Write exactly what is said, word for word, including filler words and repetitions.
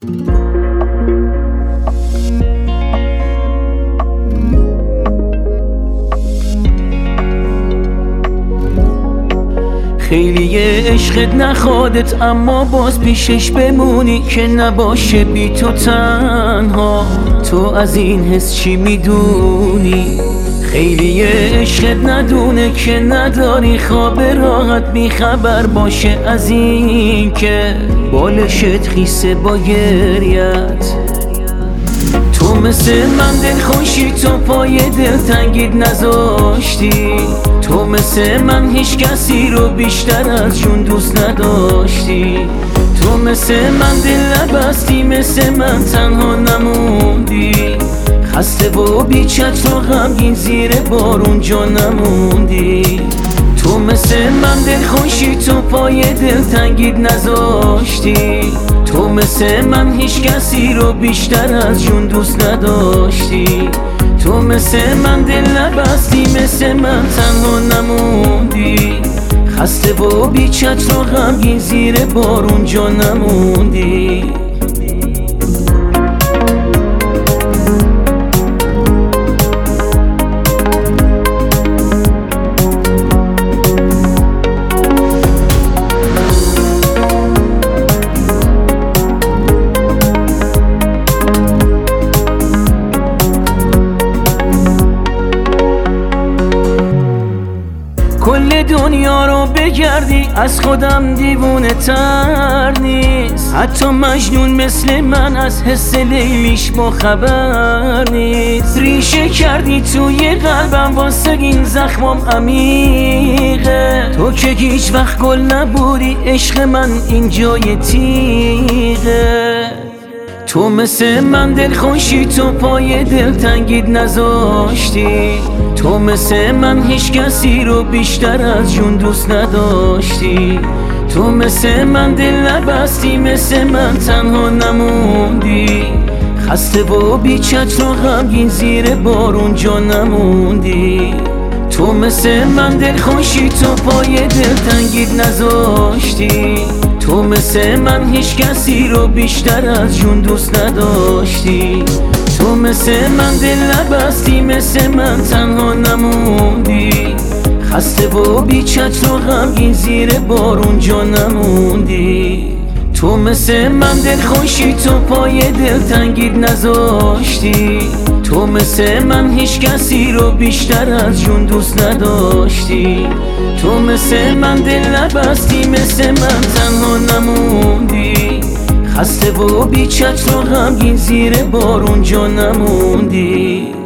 خیلی عشقت نخوادت اما باز پیشش بمونی که نباشه بی تو تنها. تو از این حس چی میدونی؟ خیلی عشقت ندونه که نداری خواب راحت بی خبر باشه از این که بالشت خیسه با گریت. تو مثل من دلخوشی، تو پای دلتنگیت نذاشتی. تو مثل من هیچ کسی رو بیشتر از جون دوست نداشتی. تو مثل من دل نبستی، مثل من تنها نموندی. خسته و بی‌چتر و غمگین زیر بارون جا نموندی. تو مثل من دلخوشی، تو پای دلتنگیت نذاشتی. تو مثل من هیچ کسی رو بیشتر از جون دوست نداشتی. تو مثل من دل نبستی، مثل من تنها نموندی. خسته و بی‌چتر و غمگین زیر بارون جا نموندی. کل دنیا رو بگردی از خودم دیوونه تر نیست. حتی مجنون مثل من از حس لیلیش با خبر نیست. ریشه کردی توی قلبم واسه این زخمم عمیقه. تو که هیچ وقت گل نبودی عشق من این جای تیغه. تو مثل من دلخوشی، تو پای دلتنگیت نذاشتی. تو مثل من هیچ کسی رو بیشتر از جون دوست نداشتی. تو مثل من دل نبستی، مثل من تنها نموندی. خسته و بی‌چتر و غمگین زیر بارون جا نموندی. تو مثل من دلخوشی، تو پای دلتنگیت نذاشتی. تو مثل من هیچ کسی رو بیشتر از جون دوست نداشتی. تو مثل من دل نبستی، مثل من تنها نموندی. خسته و بی‌چتر و غمگین زیر بارون جا نموندی. تو مثل من دلخوشی، تو پای دلتنگیت نذاشتی. تو مثل من هیچ کسی رو بیشتر از جون دوست نداشتی. تو مثل من دل نبستی، مثل من تنها نموندی. خسته و بی‌چتر و غمگین زیر بارون جا نموندی.